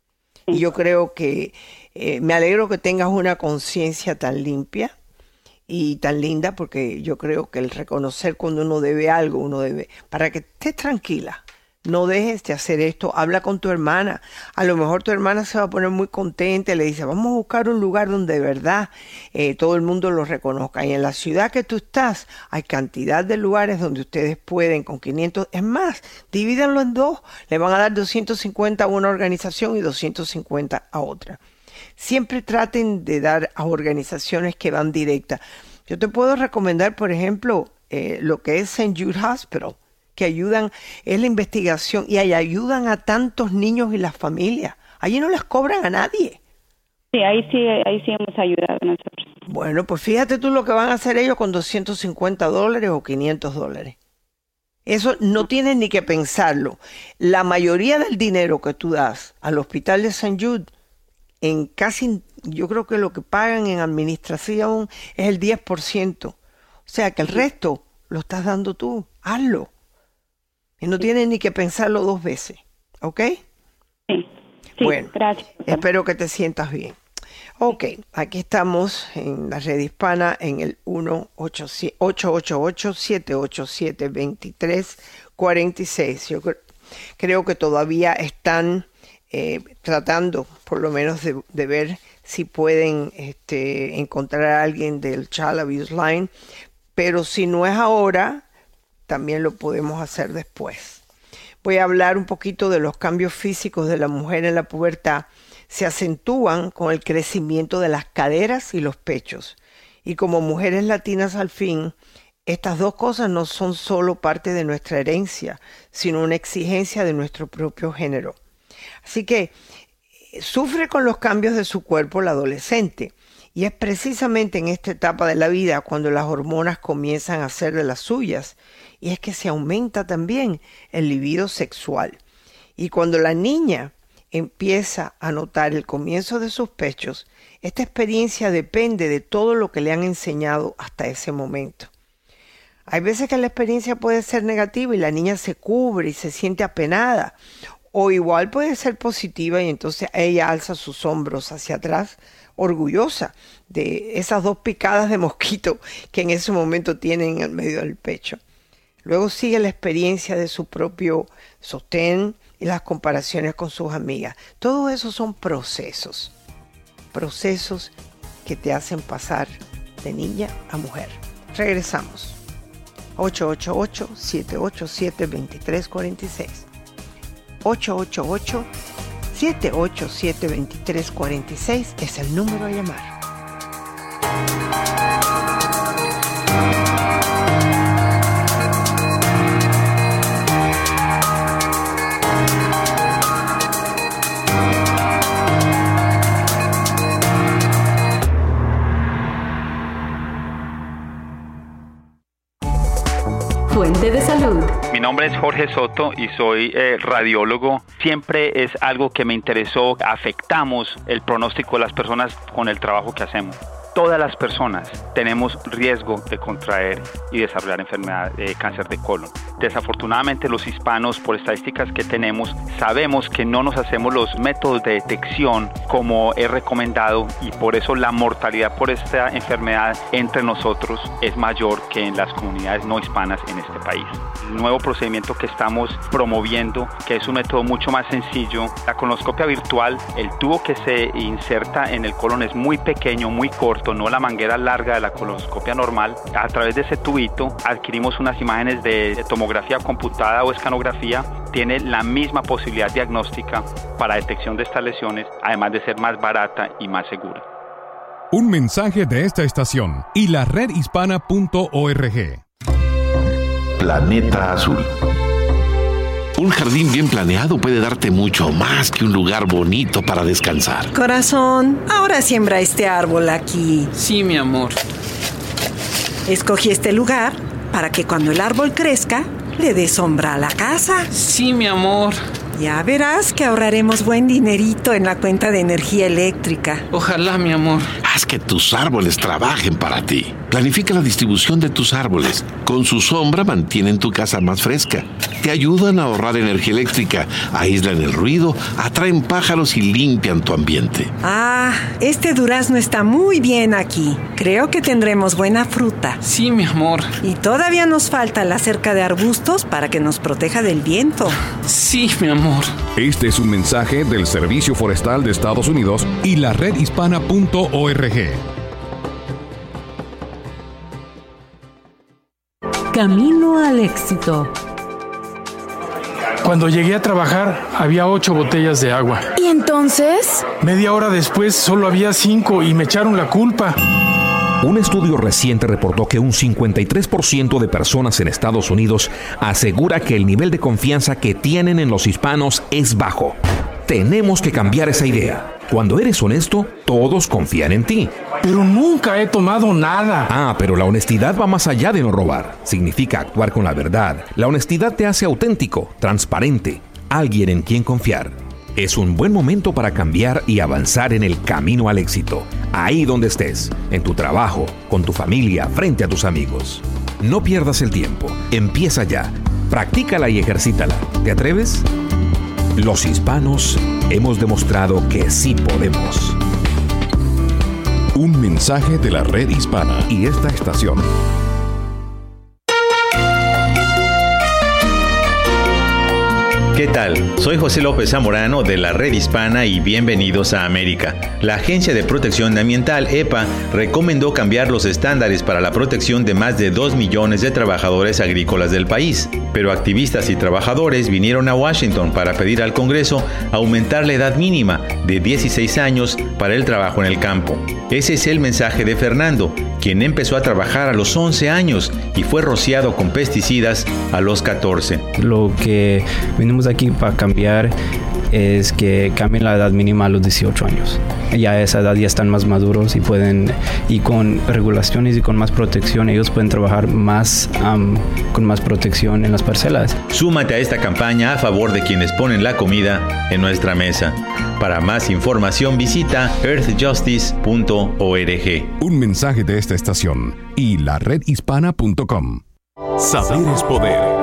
Y yo creo que eh, me alegro que tengas una conciencia tan limpia y tan linda, porque yo creo que el reconocer cuando uno debe algo, uno debe, para que estés tranquila, no dejes de hacer esto, habla con tu hermana, a lo mejor tu hermana se va a poner muy contenta, le dice, vamos a buscar un lugar donde de verdad eh, todo el mundo lo reconozca, y en la ciudad que tú estás hay cantidad de lugares donde ustedes pueden con quinientos, es más, divídanlo en dos, le van a dar doscientos cincuenta a una organización y doscientos cincuenta a otra. Siempre traten de dar a organizaciones que van directas. Yo te puedo recomendar, por ejemplo, eh, lo que es Saint Jude Hospital, que ayudan, es la investigación y ahí ayudan a tantos niños y las familias. Allí no les cobran a nadie. Sí, ahí sí, ahí sí hemos ayudado nosotros. Bueno, pues fíjate tú lo que van a hacer ellos con doscientos cincuenta dólares o quinientos dólares. Eso no tienes ni que pensarlo. La mayoría del dinero que tú das al hospital de Saint Jude, en casi, yo creo que lo que pagan en administración es el diez por ciento. O sea que el resto lo estás dando tú. Hazlo. Y no tienes ni que pensarlo dos veces. ¿Ok? Sí. Sí, bueno, gracias. Espero que te sientas bien. Ok, aquí estamos en la red hispana en el uno ocho ocho ocho, siete ocho siete, dos tres cuatro seis. Yo cre- creo que todavía están eh, tratando por lo menos de, de ver si pueden este, encontrar a alguien del Child Abuse Line, pero si no es ahora, también lo podemos hacer después. Voy a hablar un poquito de los cambios físicos de la mujer en la pubertad. Se acentúan con el crecimiento de las caderas y los pechos. Y como mujeres latinas al fin, estas dos cosas no son solo parte de nuestra herencia, sino una exigencia de nuestro propio género. Así que sufre con los cambios de su cuerpo la adolescente. Y es precisamente en esta etapa de la vida cuando las hormonas comienzan a hacer de las suyas. Y es que se aumenta también el libido sexual. Y cuando la niña empieza a notar el comienzo de sus pechos, esta experiencia depende de todo lo que le han enseñado hasta ese momento. Hay veces que la experiencia puede ser negativa y la niña se cubre y se siente apenada, o igual puede ser positiva y entonces ella alza sus hombros hacia atrás, orgullosa de esas dos picadas de mosquito que en ese momento tienen en el medio del pecho. Luego sigue la experiencia de su propio sostén y las comparaciones con sus amigas. Todo eso son procesos, procesos que te hacen pasar de niña a mujer. Regresamos. ocho ocho ocho, siete ocho siete, dos tres cuatro seis. ocho ocho ocho, siete ocho siete, dos tres cuatro seis es el número a llamar. Fuente de salud. Mi nombre es Jorge Soto y soy eh, radiólogo. Siempre es algo que me interesó. Afectamos el pronóstico de las personas con el trabajo que hacemos. todas las personas tenemos riesgo de contraer y desarrollar enfermedad de cáncer de colon. Desafortunadamente los hispanos, por estadísticas que tenemos, sabemos que no nos hacemos los métodos de detección como es recomendado y por eso la mortalidad por esta enfermedad entre nosotros es mayor que en las comunidades no hispanas en este país. El nuevo procedimiento que estamos promoviendo, que es un método mucho más sencillo, la colonoscopia virtual, el tubo que se inserta en el colon es muy pequeño, muy corto, no la manguera larga de la colonoscopia normal. A través de ese tubito adquirimos unas imágenes de tomografía computada o escanografía. Tiene la misma posibilidad diagnóstica para detección de estas lesiones, además de ser más barata y más segura. Un mensaje de esta estación y la red hispana punto org. Planeta Azul. Un jardín bien planeado puede darte mucho más que un lugar bonito para descansar. Corazón, ahora siembra este árbol aquí. Sí, mi amor. Escogí este lugar para que cuando el árbol crezca, le dé sombra a la casa. Sí, mi amor. Ya verás que ahorraremos buen dinerito en la cuenta de energía eléctrica. Ojalá, mi amor. Haz que tus árboles trabajen para ti. Planifica la distribución de tus árboles. Con su sombra mantienen tu casa más fresca. Te ayudan a ahorrar energía eléctrica, aíslan el ruido, atraen pájaros y limpian tu ambiente. Ah, este durazno está muy bien aquí. Creo que tendremos buena fruta. Sí, mi amor. Y todavía nos falta la cerca de arbustos para que nos proteja del viento. Sí, mi amor. Este es un mensaje del Servicio Forestal de Estados Unidos y la red hispana punto org. Camino al éxito. Cuando llegué a trabajar, había ocho botellas de agua. ¿Y entonces? Media hora después, solo había cinco y me echaron la culpa. Un estudio reciente reportó que un cincuenta y tres por ciento de personas en Estados Unidos asegura que el nivel de confianza que tienen en los hispanos es bajo. Tenemos que cambiar esa idea. Cuando eres honesto, todos confían en ti. Pero nunca he tomado nada. Ah, pero la honestidad va más allá de no robar. Significa actuar con la verdad. La honestidad te hace auténtico, transparente, alguien en quien confiar. Es un buen momento para cambiar y avanzar en el camino al éxito. Ahí donde estés, en tu trabajo, con tu familia, frente a tus amigos. No pierdas el tiempo. Empieza ya. Practícala y ejercítala. ¿Te atreves? Los hispanos hemos demostrado que sí podemos. Un mensaje de la red hispana y esta estación. ¿Qué tal? Soy José López Zamorano de la Red Hispana y bienvenidos a América. La Agencia de Protección Ambiental, E P A, recomendó cambiar los estándares para la protección de más de dos millones de trabajadores agrícolas del país. Pero activistas y trabajadores vinieron a Washington para pedir al Congreso aumentar la edad mínima de dieciséis años para el trabajo en el campo. Ese es el mensaje de Fernando, quien empezó a trabajar a los once años y fue rociado con pesticidas a los catorce. Lo que venimos aquí para cambiar es que cambien la edad mínima a los dieciocho años. Ya a esa edad ya están más maduros y pueden, y con regulaciones y con más protección, ellos pueden trabajar más um, con más protección en las parcelas. Súmate a esta campaña a favor de quienes ponen la comida en nuestra mesa. Para más información visita earth justice punto org. Un mensaje de esta estación y la red hispana punto com. Saber es poder.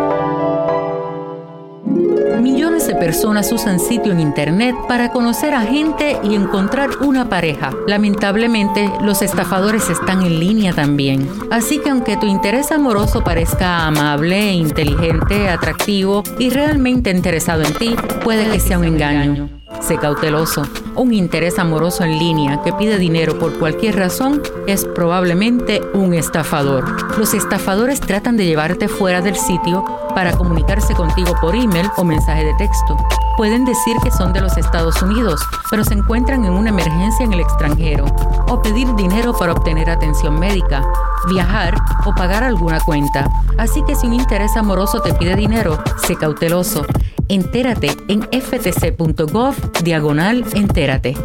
Millones de personas usan sitio en internet para conocer a gente y encontrar una pareja. Lamentablemente, los estafadores están en línea también. Así que aunque tu interés amoroso parezca amable, inteligente, atractivo y realmente interesado en ti, puede que sea un engaño. Sé cauteloso. Un interés amoroso en línea que pide dinero por cualquier razón es probablemente un estafador. Los estafadores tratan de llevarte fuera del sitio para comunicarse contigo por email o mensaje de texto. Pueden decir que son de los Estados Unidos, pero se encuentran en una emergencia en el extranjero, o pedir dinero para obtener atención médica, viajar o pagar alguna cuenta. Así que si un interés amoroso te pide dinero, sé cauteloso. Entérate en f t c punto gov diagonal entérate.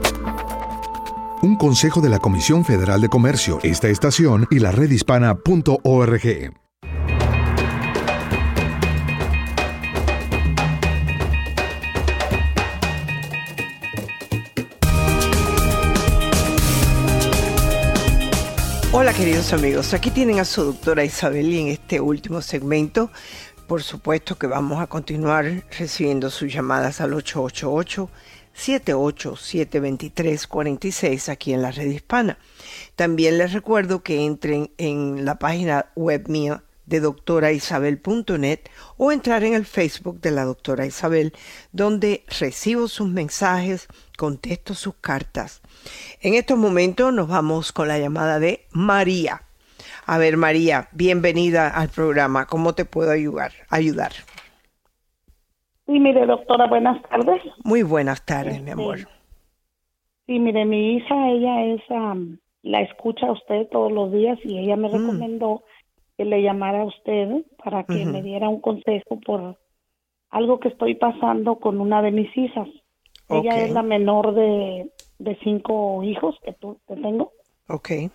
Un consejo de la Comisión Federal de Comercio, esta estación y la red hispana punto org. Hola queridos amigos, aquí tienen a su doctora Isabel y en este último segmento, por supuesto que vamos a continuar recibiendo sus llamadas al ocho ocho ocho, siete ocho siete, dos tres cuatro seis aquí en la Red Hispana. También les recuerdo que entren en la página web mía de doctora isabel punto net o entrar en el Facebook de la doctora Isabel, donde recibo sus mensajes, contesto sus cartas. En estos momentos nos vamos con la llamada de María. A ver, María, bienvenida al programa. ¿Cómo te puedo ayudar? ayudar? Sí, mire, doctora, buenas tardes. Muy buenas tardes, este, mi amor. Sí, mire, mi hija, ella es, um, la escucha a usted todos los días y ella me mm. recomendó que le llamara a usted para que uh-huh. me diera un consejo por algo que estoy pasando con una de mis hijas. Okay. Ella es la menor de, de cinco hijos que, tú, que tengo. Okay.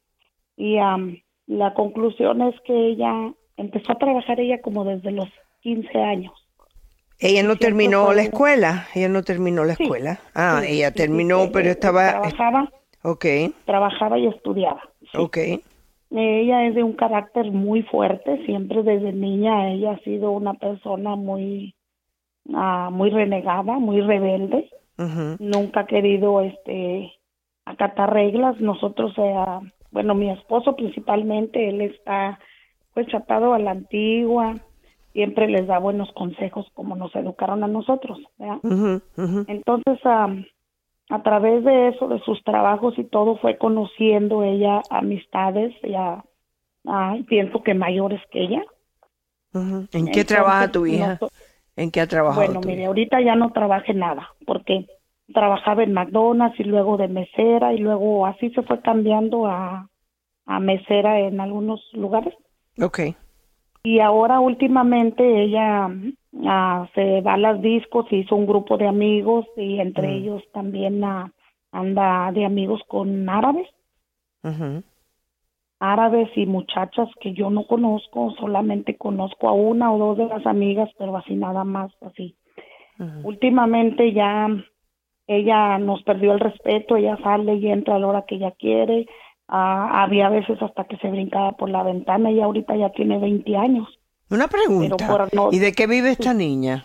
Y um, la conclusión es que ella empezó a trabajar ella como desde los quince años. Ella no terminó fue... la escuela. Ella no terminó la sí, escuela. Ah, sí, ella sí, terminó, sí, pero estaba. Trabajaba. Okay. Trabajaba y estudiaba. Sí. Okay. Ella es de un carácter muy fuerte. Siempre desde niña ella ha sido una persona muy, uh, muy renegada, muy rebelde. Uh-huh. Nunca ha querido, este, acatar reglas. Nosotros, eh, bueno, mi esposo principalmente, él está, pues, tratado a la antigua. Siempre les da buenos consejos como nos educaron a nosotros, ¿verdad? Uh-huh, uh-huh. Entonces, um, a través de eso, de sus trabajos y todo, fue conociendo ella amistades, ya ah, pienso que mayores que ella. Uh-huh. ¿En qué Entonces, trabaja tu hija? No, ¿En qué ha trabajado Bueno, tu mire, hija? ahorita ya no trabaja en nada, porque trabajaba en McDonald's y luego de mesera y luego así se fue cambiando a, a mesera en algunos lugares. Okay. Y ahora últimamente ella uh, se va a las discos y hizo un grupo de amigos y entre mm. ellos también uh, anda de amigos con árabes. Uh-huh. Árabes y muchachas que yo no conozco, solamente conozco a una o dos de las amigas, pero así nada más, así. Uh-huh. Últimamente ya ella nos perdió el respeto, ella sale y entra a la hora que ella quiere. Uh, había veces hasta que se brincaba por la ventana y ahorita ya tiene veinte años. Una pregunta, no... ¿y de qué vive esta niña?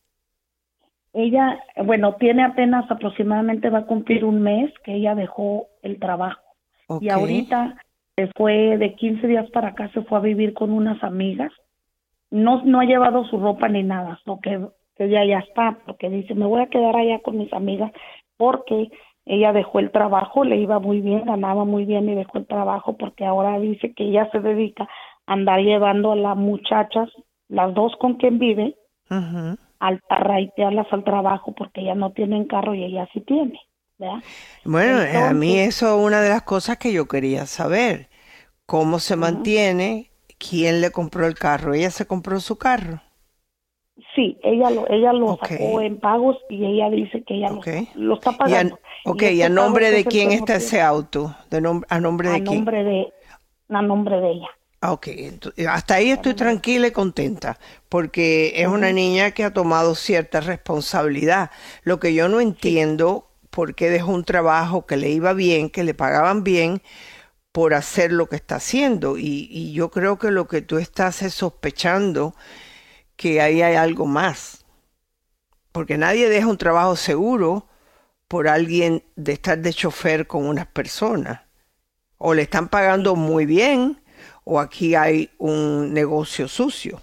Ella, bueno, tiene apenas aproximadamente, va a cumplir un mes que ella dejó el trabajo. Okay. Y ahorita se fue de quince días para acá, se fue a vivir con unas amigas. No, no ha llevado su ropa ni nada, so que, que ella ya está, porque dice, me voy a quedar allá con mis amigas porque... Ella dejó el trabajo, le iba muy bien, ganaba muy bien y dejó el trabajo porque ahora dice que ella se dedica a andar llevando a las muchachas, las dos con quien vive, uh-huh. al, a raitearlas al trabajo porque ellas no tienen carro y ella sí tiene, ¿verdad? Bueno, Entonces, a mí eso es una de las cosas que yo quería saber. ¿Cómo se uh-huh. mantiene? ¿Quién le compró el carro? ¿Ella se compró su carro? Sí, ella lo, ella lo okay. sacó en pagos y ella dice que ella okay. lo, lo está pagando. Y a, ok, ¿y, ¿y a nombre de quién está ese auto? De nom- ¿A nombre de a quién? Nombre de, a nombre de ella. Ok, entonces, hasta ahí estoy tranquila y contenta, porque es uh-huh. una niña que ha tomado cierta responsabilidad. Lo que yo no entiendo, sí. por qué dejó un trabajo que le iba bien, que le pagaban bien, por hacer lo que está haciendo. Y, y yo creo que lo que tú estás es sospechando que ahí hay algo más, porque nadie deja un trabajo seguro por alguien de estar de chofer con unas personas. O le están pagando muy bien, o aquí hay un negocio sucio.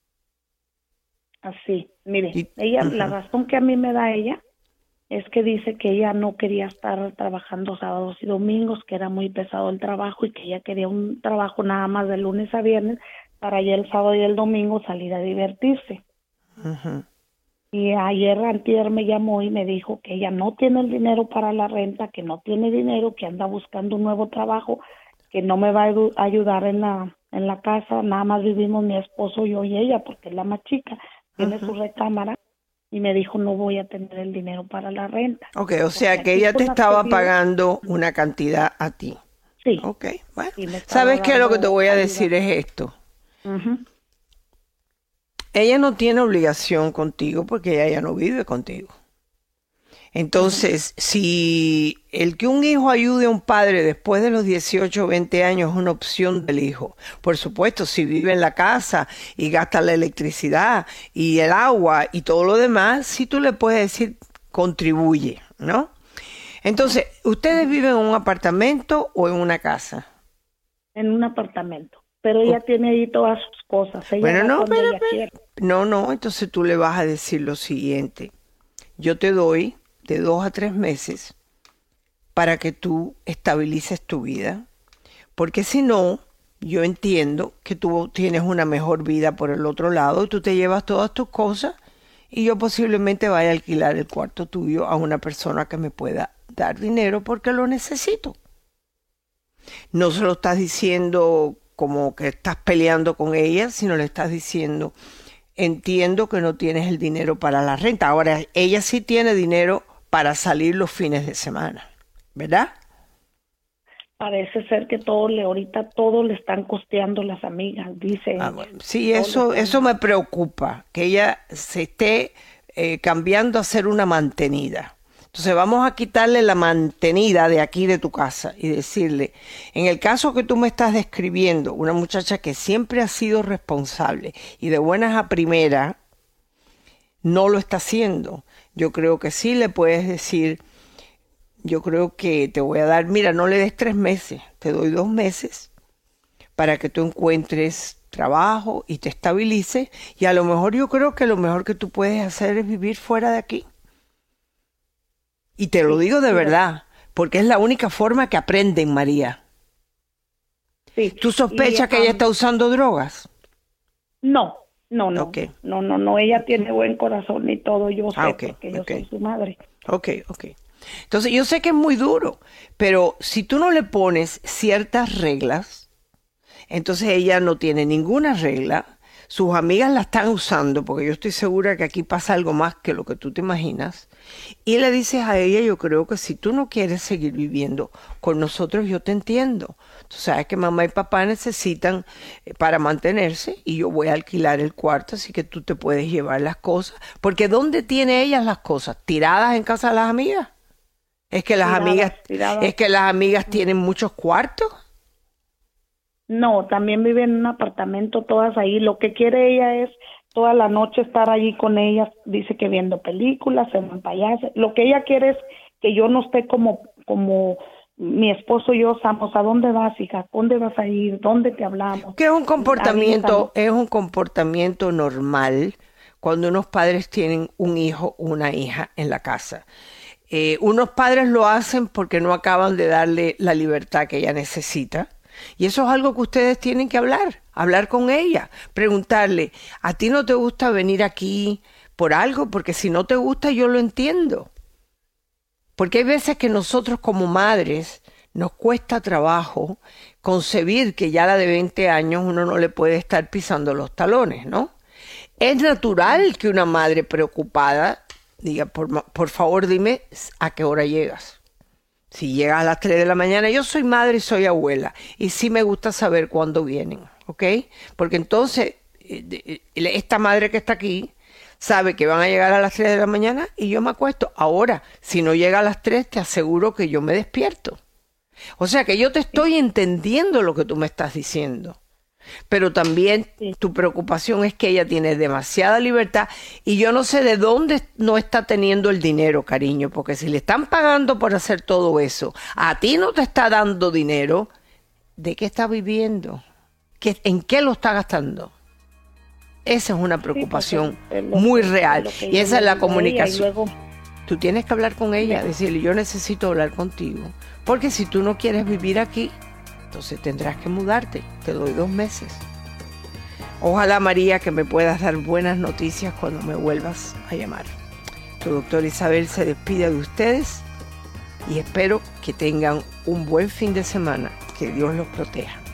Así, mire, y, ella, uh-huh. la razón que a mí me da ella es que dice que ella no quería estar trabajando sábados y domingos, que era muy pesado el trabajo y que ella quería un trabajo nada más de lunes a viernes para ya el sábado y el domingo salir a divertirse. Uh-huh. Y ayer antier me llamó y me dijo que ella no tiene el dinero para la renta, que no tiene dinero, que anda buscando un nuevo trabajo, que no me va a edu- ayudar en la en la casa, nada más vivimos mi esposo, yo y ella, porque es la más chica, tiene uh-huh. su recámara, y me dijo no voy a tener el dinero para la renta. Ok, o sea que ella te estaba pagando una cantidad a ti. Sí. Ok, bueno. ¿Sabes qué? Lo que te voy a decir es esto. Uh-huh. Ella no tiene obligación contigo porque ella ya no vive contigo. Entonces, si el que un hijo ayude a un padre después de los dieciocho o veinte años es una opción del hijo. Por supuesto, si vive en la casa y gasta la electricidad y el agua y todo lo demás, sí tú le puedes decir contribuye, ¿no? Entonces, ¿ustedes viven en un apartamento o en una casa? En un apartamento, pero ella oh. tiene ahí todas sus cosas. Ella bueno, no, pero, ella pero, no, no, entonces tú le vas a decir lo siguiente. Yo te doy de dos a tres meses para que tú estabilices tu vida, porque si no, yo entiendo que tú tienes una mejor vida por el otro lado y tú te llevas todas tus cosas y yo posiblemente vaya a alquilar el cuarto tuyo a una persona que me pueda dar dinero porque lo necesito. No se lo estás diciendo como que estás peleando con ella, sino le estás diciendo, entiendo que no tienes el dinero para la renta. Ahora, ella sí tiene dinero para salir los fines de semana, ¿verdad? Parece ser que todo le ahorita todo le están costeando las amigas, dice. Ah, bueno. Sí, eso eso me preocupa, que ella se esté eh, cambiando a ser una mantenida. Entonces vamos a quitarle la mantenida de aquí de tu casa y decirle, en el caso que tú me estás describiendo, una muchacha que siempre ha sido responsable y de buenas a primera no lo está haciendo. Yo creo que sí le puedes decir, yo creo que te voy a dar, mira, no le des tres meses, te doy dos meses para que tú encuentres trabajo y te estabilices y a lo mejor yo creo que lo mejor que tú puedes hacer es vivir fuera de aquí. Y te lo digo de verdad, porque es la única forma que aprenden, María. Sí. ¿Tú sospechas y, que ella está usando drogas? No, no, no. Okay. No, no, no. Ella tiene buen corazón y todo. Yo sé ah, okay, porque yo okay. soy su madre. Ok, ok. Entonces, yo sé que es muy duro, pero si tú no le pones ciertas reglas, entonces ella no tiene ninguna regla. Sus amigas la están usando, porque yo estoy segura que aquí pasa algo más que lo que tú te imaginas. Y le dices a ella, yo creo que si tú no quieres seguir viviendo con nosotros, yo te entiendo. Tú sabes que mamá y papá necesitan para mantenerse y yo voy a alquilar el cuarto, así que tú te puedes llevar las cosas. Porque ¿dónde tiene ellas las cosas? ¿Tiradas en casa de las amigas? ¿Es que las tiradas, amigas, tiradas. ¿Es que las amigas tienen muchos cuartos? No, también vive en un apartamento todas ahí. Lo que quiere ella es toda la noche estar allí con ellas. Dice que viendo películas, se van para allá. Lo que ella quiere es que yo no esté como como mi esposo y yo estamos. ¿A dónde vas, hija? ¿Dónde vas a ir? ¿Dónde te hablamos? Que es un comportamiento, es un comportamiento normal cuando unos padres tienen un hijo o una hija en la casa. Eh, unos padres lo hacen porque no acaban de darle la libertad que ella necesita. Y eso es algo que ustedes tienen que hablar, hablar con ella, preguntarle, ¿a ti no te gusta venir aquí por algo? Porque si no te gusta yo lo entiendo. Porque hay veces que nosotros como madres nos cuesta trabajo concebir que ya a la de veinte años uno no le puede estar pisando los talones, ¿no? Es natural que una madre preocupada diga, por, por favor dime a qué hora llegas. Si llegas a las tres de la mañana, yo soy madre y soy abuela, y sí me gusta saber cuándo vienen, ¿ok? Porque entonces, esta madre que está aquí sabe que van a llegar a las tres de la mañana y yo me acuesto. Ahora, si no llega a las tres, te aseguro que yo me despierto. O sea que yo te estoy entendiendo lo que tú me estás diciendo. Pero también tu preocupación es que ella tiene demasiada libertad y yo no sé de dónde no está teniendo el dinero, cariño, porque si le están pagando por hacer todo eso, a ti no te está dando dinero, ¿de qué está viviendo? ¿Qué, ¿En qué lo está gastando? Esa es una preocupación sí, lo, muy real y esa es la comunicación. Luego... Tú tienes que hablar con ella, decirle, yo necesito hablar contigo, porque si tú no quieres vivir aquí, entonces tendrás que mudarte. Te doy dos meses. Ojalá, María, que me puedas dar buenas noticias cuando me vuelvas a llamar. Tu doctora Isabel se despide de ustedes y espero que tengan un buen fin de semana. Que Dios los proteja.